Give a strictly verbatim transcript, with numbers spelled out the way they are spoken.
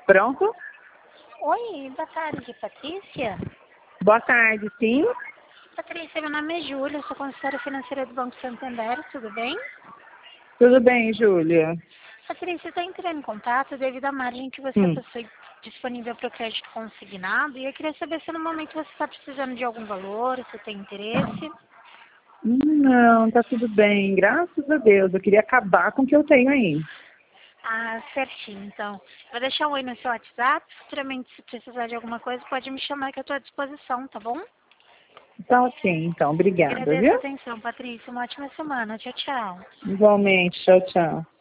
Pronto? Oi, boa tarde, Patrícia. Boa tarde, sim. Patrícia, meu nome é Júlia, sou consultora financeira do Banco Santander, tudo bem? Tudo bem, Júlia? Patrícia, estou entrando em contato devido à margem que você Hum. possui disponível para o crédito consignado e eu queria saber se no momento você está precisando de algum valor, se tem interesse. Não, tá tudo bem, graças a Deus. Eu queria acabar com o que eu tenho aí. Ah, certinho, então. Vou deixar um oi no seu WhatsApp, futuramente se precisar de alguma coisa pode me chamar que eu estou à disposição, tá bom? Tá ok, então. Obrigada, Agradeço a viu? atenção, Patrícia. Uma ótima semana. Tchau, tchau. Igualmente. Tchau, tchau.